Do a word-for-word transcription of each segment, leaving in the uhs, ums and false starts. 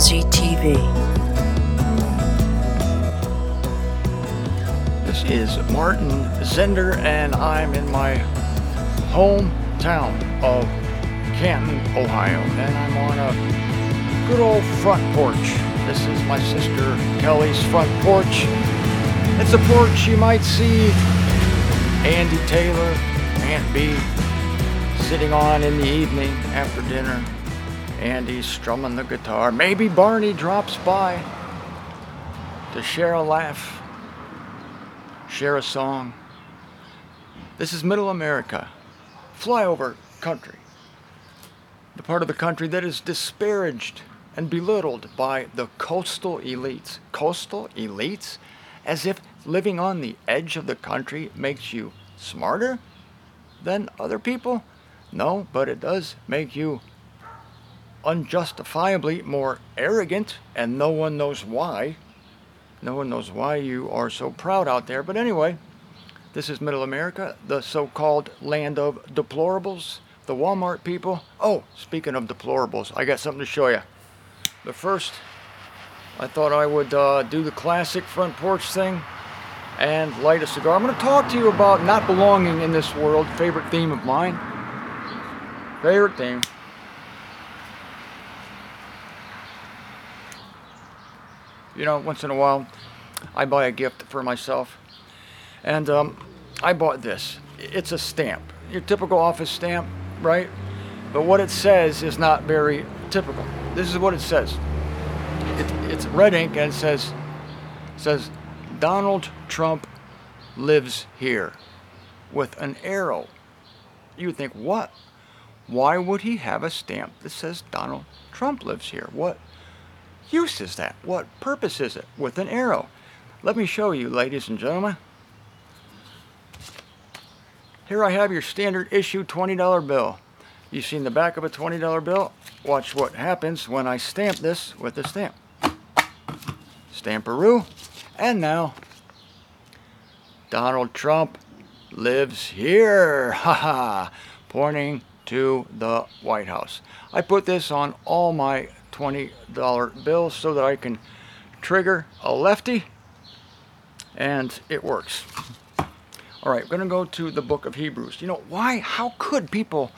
Z T V. This is Martin Zender, and I'm in my hometown of Canton, Ohio, and I'm on a good old front porch. This is my sister Kelly's front porch. It's a porch you might see Andy Taylor, Aunt Bee, sitting on in the evening after dinner. Andy's strumming the guitar. Maybe Barney drops by to share a laugh, share a song. This is Middle America, flyover country. The part of the country that is disparaged and belittled by the coastal elites. Coastal elites? As if living on the edge of the country makes you smarter than other people? No, but it does make you unjustifiably more arrogant, and no one knows why. No one knows why you are so proud out there. But anyway, this is Middle America, the so-called land of deplorables, the Walmart people. Oh, speaking of deplorables, I got something to show you. But first, I thought I would uh, do the classic front porch thing and light a cigar. I'm going to talk to you about not belonging in this world, favorite theme of mine. Favorite theme. You know, once in a while, I buy a gift for myself. And um, I bought this. It's a stamp. Your typical office stamp, right? But what it says is not very typical. This is what it says. It, it's red ink, and it says, it says, Donald Trump lives here, with an arrow. You would think, what? Why would he have a stamp that says Donald Trump lives here? What use is that? What purpose is it with an arrow? Let me show you, ladies and gentlemen. Here I have your standard issue twenty dollar bill. You've seen the back of a twenty dollar bill. Watch what happens when I stamp this with a stamp. Stamperoo. And now, Donald Trump lives here. Haha. Pointing to the White House. I put this on all my twenty dollar bills so that I can trigger a lefty, and it works. All right, we're going to go to the book of Hebrews. You know, why? How could people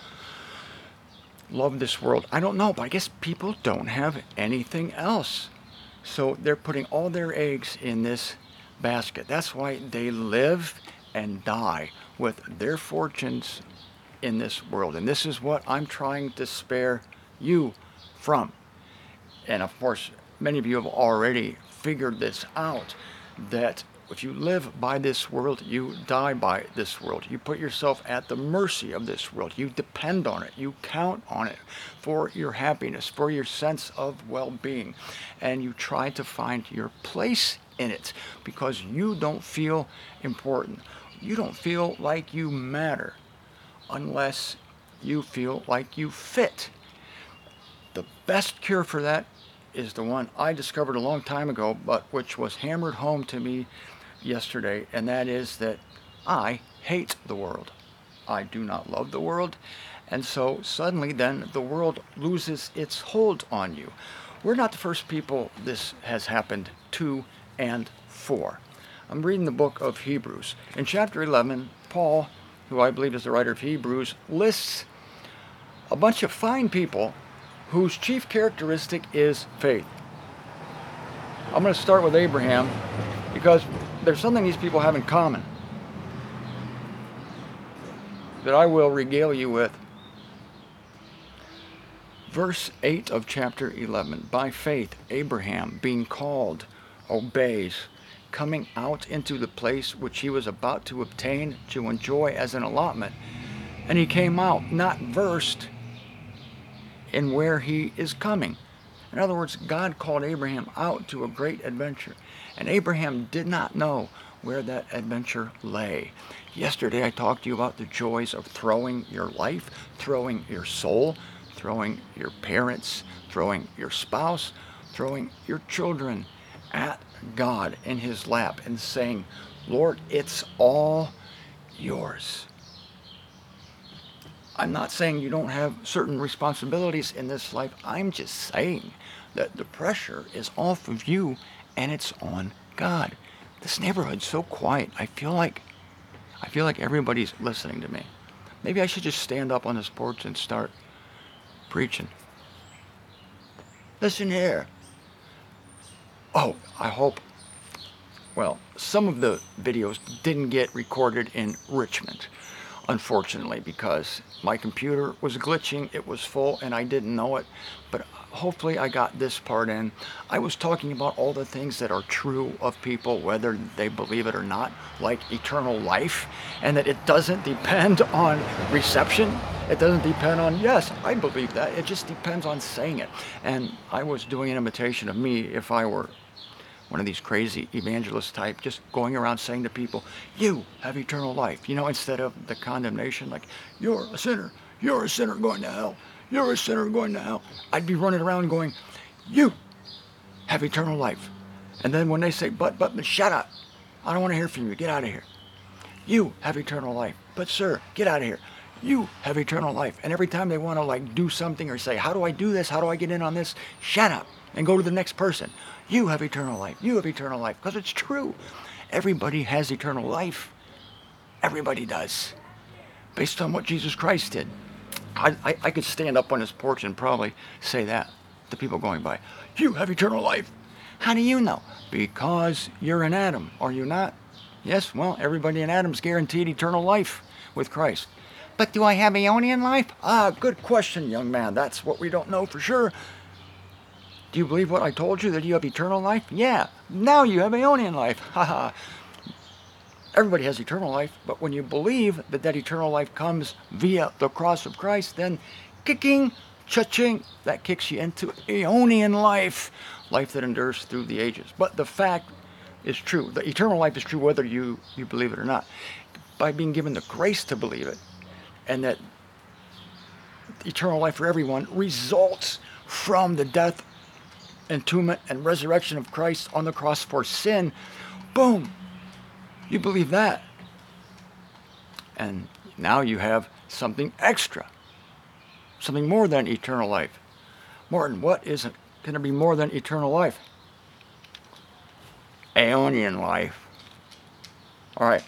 love this world? I don't know, but I guess people don't have anything else. So they're putting all their eggs in this basket. That's why they live and die with their fortunes in this world. And this is what I'm trying to spare you from. And of course, many of you have already figured this out, that if you live by this world, you die by this world. You put yourself at the mercy of this world. You depend on it. You count on it for your happiness, for your sense of well-being. And you try to find your place in it because you don't feel important. You don't feel like you matter unless you feel like you fit. The best cure for that is the one I discovered a long time ago, but which was hammered home to me yesterday, and that is that I hate the world. I do not love the world, and so suddenly then the world loses its hold on you. We're not the first people this has happened to and for. I'm reading the book of Hebrews. In chapter eleven, Paul, who I believe is the writer of Hebrews, lists a bunch of fine people whose chief characteristic is faith. I'm going to start with Abraham because there's something these people have in common that I will regale you with. Verse eight of chapter eleven. By faith, Abraham, being called, obeys, coming out into the place which he was about to obtain to enjoy as an allotment. And he came out, not versed in where he is coming. In other words, God called Abraham out to a great adventure, and Abraham did not know where that adventure lay. Yesterday I talked to you about the joys of throwing your life, throwing your soul, throwing your parents, throwing your spouse, throwing your children at God in his lap and saying, Lord, it's all yours. I'm not saying you don't have certain responsibilities in this life. I'm just saying that the pressure is off of you and it's on God. This neighborhood's so quiet. I feel like I feel like everybody's listening to me. Maybe I should just stand up on this porch and start preaching. Listen here. Oh, I hope. Well, some of the videos didn't get recorded in Richmond, unfortunately, because my computer was glitching, it was full, and I didn't know it. But hopefully I got this part in. I was talking about all the things that are true of people, whether they believe it or not, like eternal life, and that it doesn't depend on reception. It doesn't depend on, yes, I believe that. It just depends on saying it. And I was doing an imitation of me if I were one of these crazy evangelist type, just going around saying to people, you have eternal life, you know, instead of the condemnation, like, you're a sinner, you're a sinner going to hell, you're a sinner going to hell. I'd be running around going, you have eternal life. And then when they say, but, but, but, shut up, I don't want to hear from you, get out of here. You have eternal life. But sir, get out of here. You have eternal life. And every time they want to like do something or say, how do I do this? How do I get in on this? Shut up and go to the next person. You have eternal life. You have eternal life. Because it's true. Everybody has eternal life. Everybody does. Based on what Jesus Christ did. I, I, I could stand up on his porch and probably say that to people going by. You have eternal life. How do you know? Because you're in Adam, are you not? Yes, well, everybody in Adam's guaranteed eternal life with Christ. But do I have Aeonian life? Ah, good question, young man. That's what we don't know for sure. Do you believe what I told you, that you have eternal life? Yeah, now you have Aeonian life. Haha. Everybody has eternal life, but when you believe that that eternal life comes via the cross of Christ, then kicking, cha-ching, that kicks you into Aeonian life, life that endures through the ages. But the fact is true. The eternal life is true whether you, you believe it or not. By being given the grace to believe it, and that eternal life for everyone results from the death, entombment, and resurrection of Christ on the cross for sin, boom, you believe that. And now you have something extra, something more than eternal life. Martin, what is it going to be more than eternal life? Aeonian life. All right.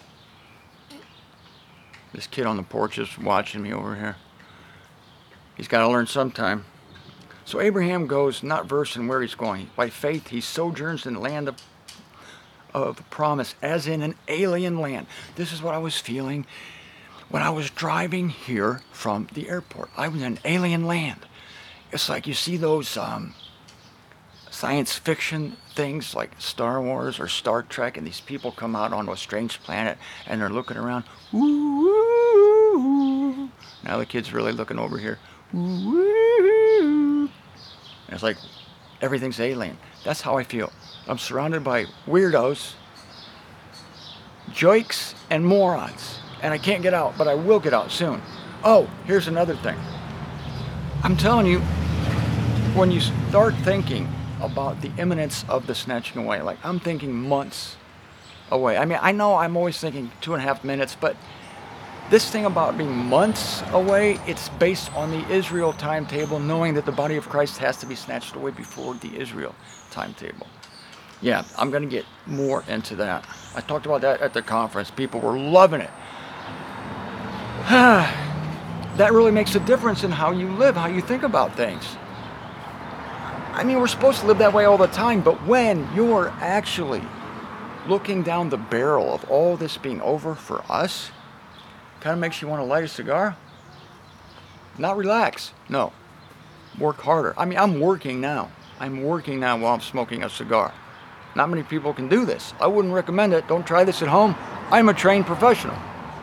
This kid on the porch is watching me over here. He's got to learn sometime. So Abraham goes, not versing where he's going. By faith, he sojourns in the land of, of promise, as in an alien land. This is what I was feeling when I was driving here from the airport. I was in an alien land. It's like you see those um, science fiction things like Star Wars or Star Trek, and these people come out onto a strange planet and they're looking around. Ooh, ooh, ooh. Now the kid's really looking over here. Ooh, ooh. And it's like everything's alien. That's how I feel. I'm surrounded by weirdos, jokes, and morons. And I can't get out, but I will get out soon. Oh, here's another thing. I'm telling you, when you start thinking about the imminence of the snatching away, like I'm thinking months away. I mean, I know I'm always thinking two and a half minutes, but this thing about being months away, it's based on the Israel timetable, knowing that the body of Christ has to be snatched away before the Israel timetable. Yeah, I'm going to get more into that. I talked about that at the conference. People were loving it. That really makes a difference in how you live, how you think about things. I mean, we're supposed to live that way all the time, but when you're actually looking down the barrel of all this being over for us, kind of makes you want to light a cigar. Not relax. No. Work harder. I mean, I'm working now. I'm working now while I'm smoking a cigar. Not many people can do this. I wouldn't recommend it. Don't try this at home. I'm a trained professional.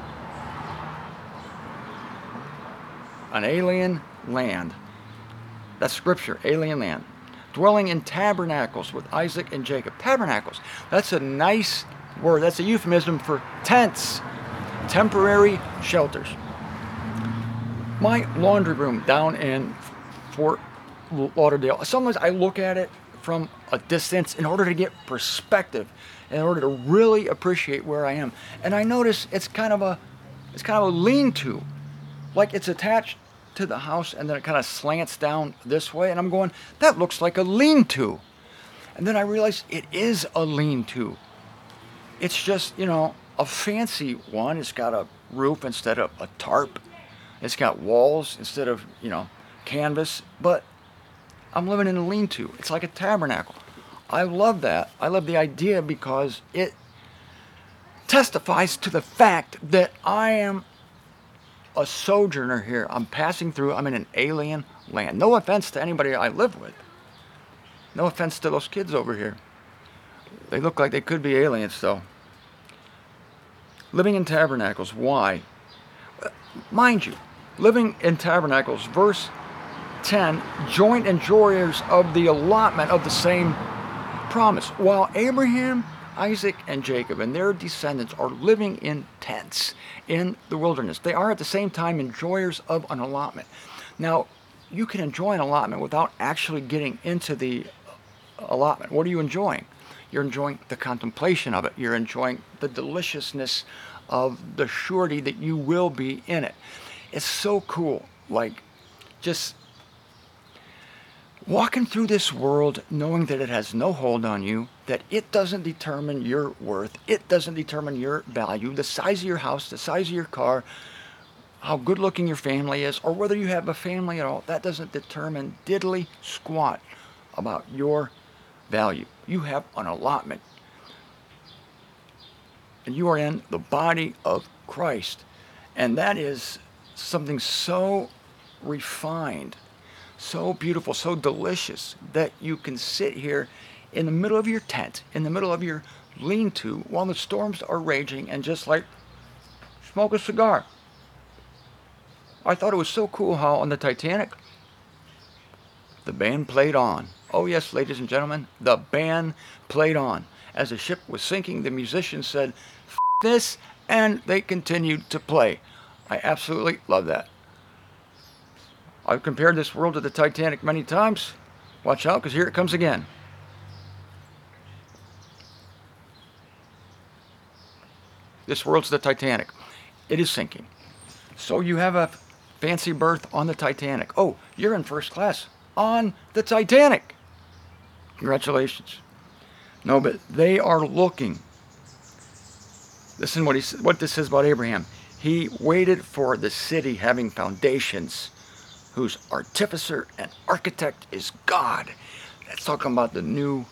An alien land. That's scripture. Alien land. Dwelling in tabernacles with Isaac and Jacob. Tabernacles. That's a nice word. That's a euphemism for tents. Temporary shelters. My laundry room down in Fort Lauderdale, sometimes I look at it from a distance in order to get perspective, in order to really appreciate where I am. And I notice it's kind of a it's kind of a lean-to, like it's attached to the house, and then it kind of slants down this way, and I'm going, that looks like a lean-to. And then I realized it is a lean-to. It's just, you know, a fancy one. It's got a roof instead of a tarp. It's got walls instead of, you know, canvas. But I'm living in a lean-to. It's like a tabernacle. I love that. I love the idea because it testifies to the fact that I am a sojourner here. I'm passing through. I'm in an alien land. No offense to anybody I live with. No offense to those kids over here. They look like they could be aliens, though. Living in tabernacles. Why? Mind you, living in tabernacles, verse ten, joint enjoyers of the allotment of the same promise. While Abraham, Isaac, and Jacob and their descendants are living in tents in the wilderness, they are at the same time enjoyers of an allotment. Now, you can enjoy an allotment without actually getting into the allotment. What are you enjoying? You're enjoying the contemplation of it. You're enjoying the deliciousness of the surety that you will be in it. It's so cool. Like, just walking through this world knowing that it has no hold on you, that it doesn't determine your worth, it doesn't determine your value, the size of your house, the size of your car, how good looking your family is, or whether you have a family at all, that doesn't determine diddly squat about your value. You have an allotment. And you are in the body of Christ. And that is something so refined, so beautiful, so delicious, that you can sit here in the middle of your tent, in the middle of your lean-to, while the storms are raging, and just like smoke a cigar. I thought it was so cool how on the Titanic, the band played on. Oh yes, ladies and gentlemen, the band played on. As the ship was sinking, the musicians said, F this, and they continued to play. I absolutely love that. I've compared this world to the Titanic many times. Watch out, because here it comes again. This world's the Titanic. It is sinking. So you have a fancy berth on the Titanic. Oh, you're in first class on the Titanic. Congratulations. No, but they are looking. Listen what he what this says about Abraham. He waited for the city having foundations, whose artificer and architect is God. That's talking about the new,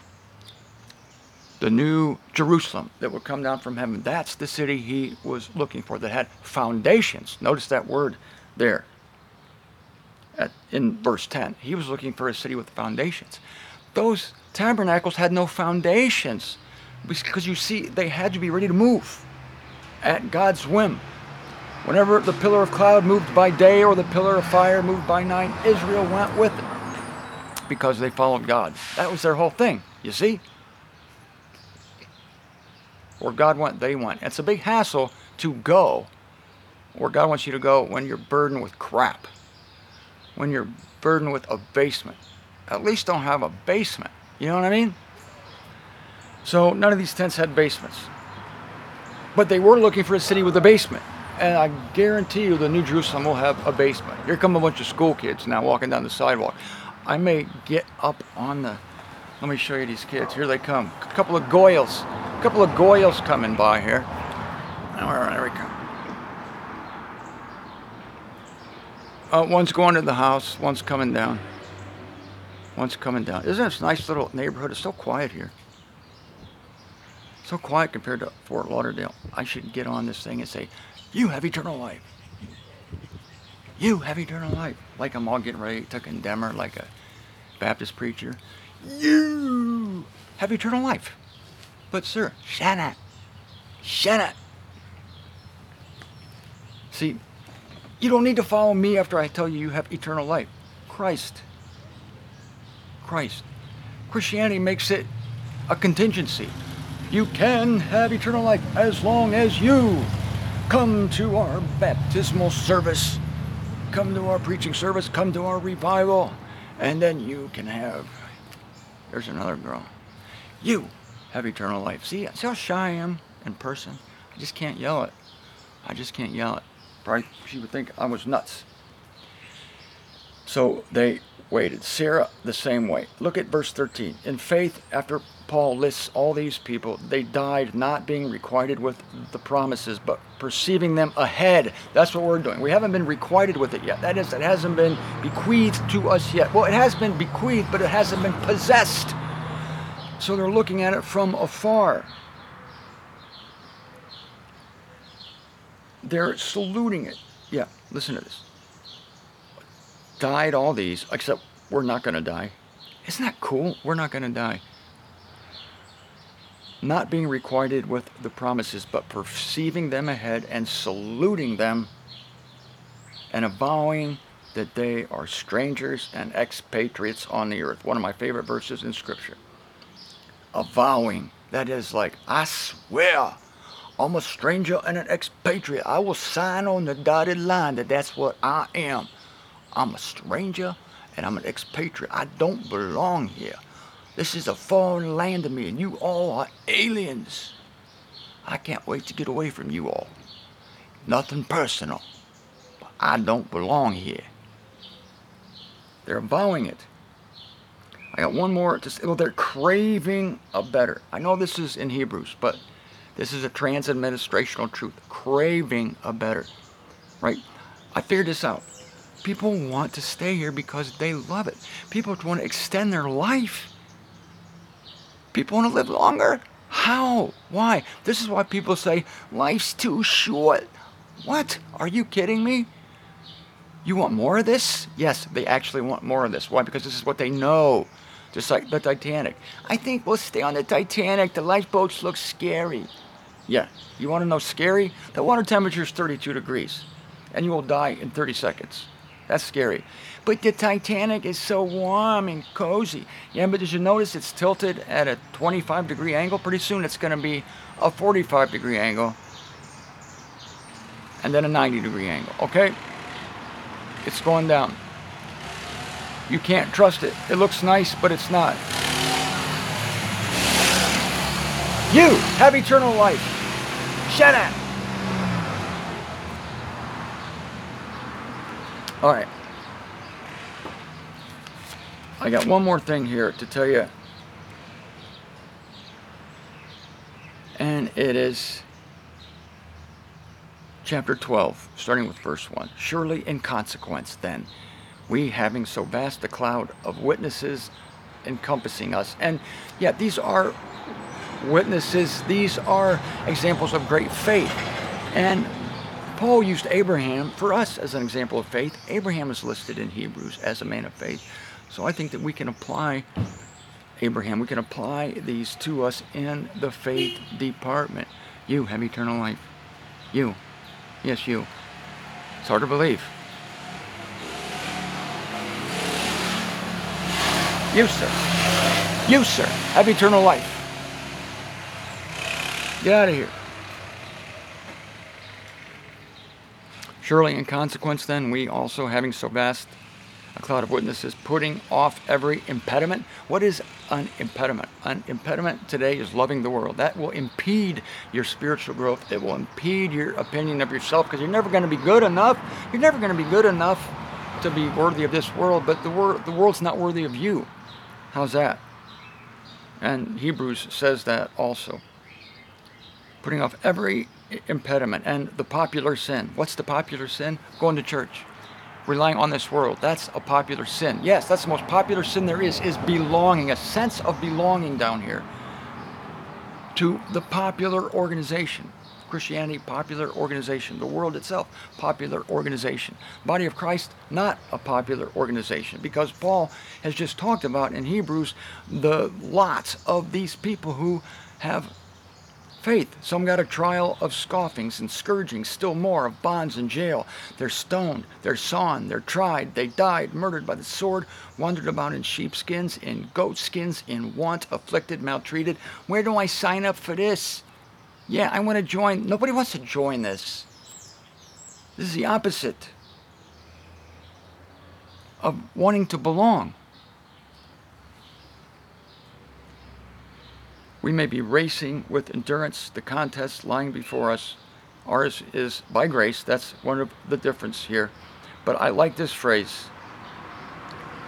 the new Jerusalem that would come down from heaven. That's the city he was looking for, that had foundations. Notice that word there at, in verse ten. He was looking for a city with foundations. Those tabernacles had no foundations, because you see, they had to be ready to move at God's whim. Whenever the pillar of cloud moved by day or the pillar of fire moved by night, Israel went with it, because they followed God. That was their whole thing, you see? Where God went, they went. It's a big hassle to go where God wants you to go when you're burdened with crap, when you're burdened with a basement. At least don't have a basement. You know what I mean? So none of these tents had basements. But they were looking for a city with a basement. And I guarantee you the New Jerusalem will have a basement. Here come a bunch of school kids now walking down the sidewalk. I may get up on the... Let me show you these kids. Here they come. A couple of goyles. A couple of goyles coming by here. There we come. Uh, one's going to the house. One's coming down. One's coming down. Isn't this a nice little neighborhood? It's so quiet here. So quiet compared to Fort Lauderdale. I should get on this thing and say, you have eternal life. You have eternal life. Like I'm all getting ready to condemn her like a Baptist preacher. You have eternal life. But sir, shut up. Shut up. See, you don't need to follow me after I tell you you have eternal life. Christ. Christ. Christianity makes it a contingency. You can have eternal life as long as you come to our baptismal service, come to our preaching service, come to our revival, and then you can have, there's another girl, you have eternal life. See, see how shy I am in person? I just can't yell it. I just can't yell it. Probably she would think I was nuts. So they waited. Sarah, the same way. Look at verse thirteen. In faith, after Paul lists all these people, they died not being requited with the promises, but perceiving them ahead. That's what we're doing. We haven't been requited with it yet. That is, it hasn't been bequeathed to us yet. Well, it has been bequeathed, but it hasn't been possessed. So they're looking at it from afar. They're saluting it. Yeah, listen to this. Died all these, except we're not going to die. Isn't that cool? We're not going to die. Not being requited with the promises, but perceiving them ahead and saluting them and avowing that they are strangers and expatriates on the earth. One of my favorite verses in Scripture. Avowing. That is like, I swear, I'm a stranger and an expatriate. I will sign on the dotted line that that's what I am. I'm a stranger and I'm an expatriate. I don't belong here. This is a foreign land to me and you all are aliens. I can't wait to get away from you all. Nothing personal. But I don't belong here. They're avowing it. I got one more to say. Well, they're craving a better. I know this is in Hebrews, but this is a trans-administrational truth. Craving a better. Right? I figured this out. People want to stay here because they love it. People want to extend their life. People want to live longer. How? Why? This is why people say, life's too short. What? Are you kidding me? You want more of this? Yes, they actually want more of this. Why? Because this is what they know. Just like the Titanic. I think we'll stay on the Titanic. The lifeboats look scary. Yeah. You want to know scary? The water temperature is thirty-two degrees. And you will die in thirty seconds. That's scary. But the Titanic is so warm and cozy. Yeah, but did you notice it's tilted at a twenty-five degree angle? Pretty soon it's going to be a forty-five degree angle. And then a ninety degree angle. Okay? It's going down. You can't trust it. It looks nice, but it's not. You have eternal life. Shut up. All right. I got one more thing here to tell you. And it is chapter twelve, starting with verse one. Surely in consequence then, we having so vast a cloud of witnesses encompassing us. And yeah, these are witnesses. These are examples of great faith. And Paul used Abraham for us as an example of faith. Abraham is listed in Hebrews as a man of faith. So I think that we can apply Abraham. We can apply these to us in the faith department. You have eternal life. You. Yes, you. It's hard to believe. You, sir. You, sir, have eternal life. Get out of here. Surely in consequence then, we also having so vast a cloud of witnesses, putting off every impediment. What is an impediment? An impediment today is loving the world. That will impede your spiritual growth. It will impede your opinion of yourself because you're never going to be good enough. You're never going to be good enough to be worthy of this world, but the, wor- the world's not worthy of you. How's that? And Hebrews says that also. Putting off every impediment and the popular sin. What's the popular sin? Going to church. Relying on this world. That's a popular sin. Yes, that's the most popular sin there is, is belonging, a sense of belonging down here to the popular organization. Christianity, popular organization. The world itself, popular organization. Body of Christ, not a popular organization. Because Paul has just talked about in Hebrews the lots of these people who have faith. Some got a trial of scoffings and scourgings, still more of bonds and jail. They're stoned, they're sawn, they're tried, they died, murdered by the sword, wandered about in sheepskins, in goatskins, in want, afflicted, maltreated. Where do I sign up for this? Yeah, I want to join. Nobody wants to join this. This is the opposite of wanting to belong. We may be racing with endurance, the contest lying before us. Ours is by grace. That's one of the difference here. But I like this phrase.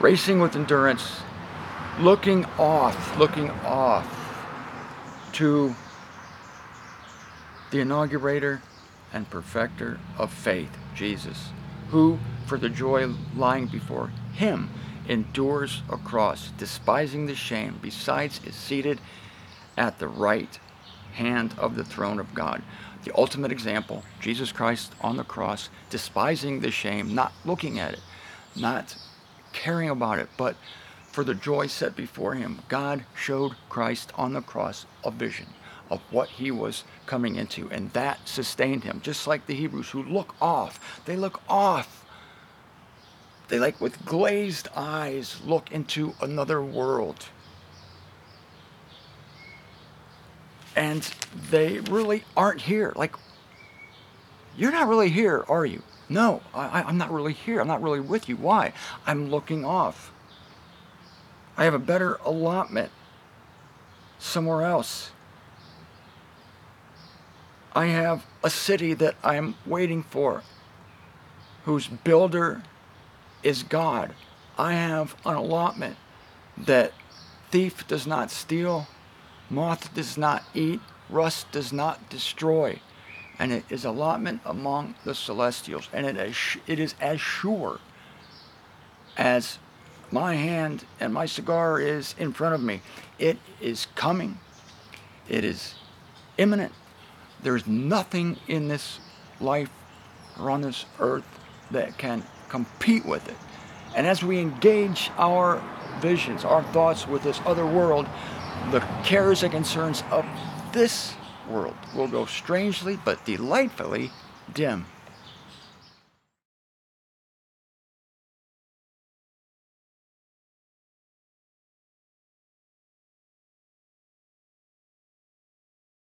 racing with endurance, looking off, looking off to the inaugurator and perfecter of faith, Jesus, who, for the joy lying before him, endures a cross, despising the shame, besides is seated at the right hand of the throne of God. The ultimate example, Jesus Christ on the cross, despising the shame, not looking at it, not caring about it, but for the joy set before him, God showed Christ on the cross a vision of what he was coming into, and that sustained him. Just like the Hebrews who look off, they look off. They, like with glazed eyes, look into another world. And they really aren't here. Like, you're not really here, are you? No, I, I'm not really here. I'm not really with you. Why? I'm looking off. I have a better allotment somewhere else. I have a city that I'm waiting for, whose builder is God. I have an allotment that thief does not steal, moth does not eat, rust does not destroy. And it is allotment among the celestials. And it is, it is as sure as my hand and my cigar is in front of me. It is coming. It is imminent. There's nothing in this life or on this earth that can compete with it. And as we engage our visions, our thoughts with this other world, the cares and concerns of this world will go strangely but delightfully dim.